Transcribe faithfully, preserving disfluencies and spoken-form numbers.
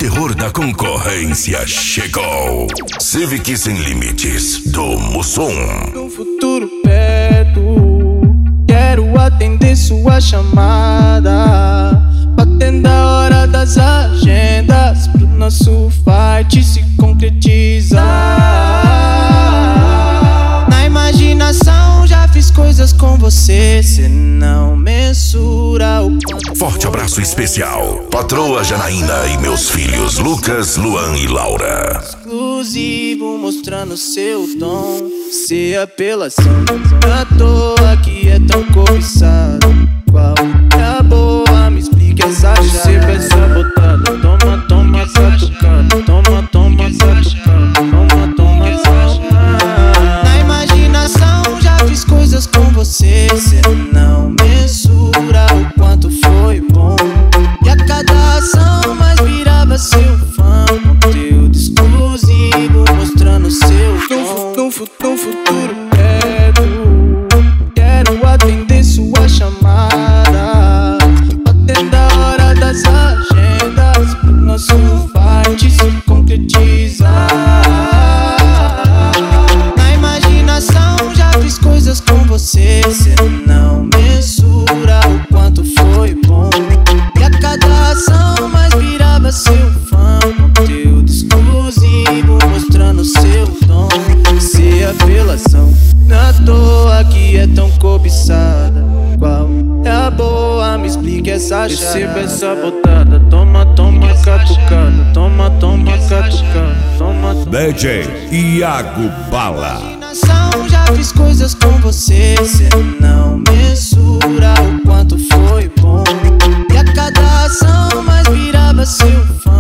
terror da concorrência chegou. Civic Sem Limites do Mussum. No futuro perto, quero atender sua chamada, batendo a hora das agendas pro nosso fight se concretizar. Na imaginação já fiz coisas com você, cê não mensura o quanto. Forte abraço especial, patroa Janaína e meus filhos Lucas, Luan e Laura. Exclusivo mostrando seu dom, se apelação. À toa que é tão cobiçado. Qual é a boa? Me explique essa chave. Receba essa botada, toma, toma, catucada. Toma, toma, catucada. Toma, toma, catucada. Na imaginação já fiz coisas com você, cê não mensura o quanto foi bom. E a cada ação mais virava seu fã. Conteúdo exclusivo mostrando seu dom. No, no, no futuro perto, quero atender sua chamada, batendo a hora das agendas pro nosso fight se concretizar. Na imaginação já fiz coisas com você, cê não mensura o quanto foi bom. E a cada ação mais virava seu fã. Conteúdo exclusivo mostrando seu dom, se apelação. Na toa que é tão cobiçada. Qual é a boa? Me explique essa chave. Receba essa botada, toma, toma, catucada. Toma, toma, catucada. Toma, toma. D J Iago Bala. Já fiz coisas com você, cê não mensura o quanto foi bom. E a cada ação mais virava seu fã.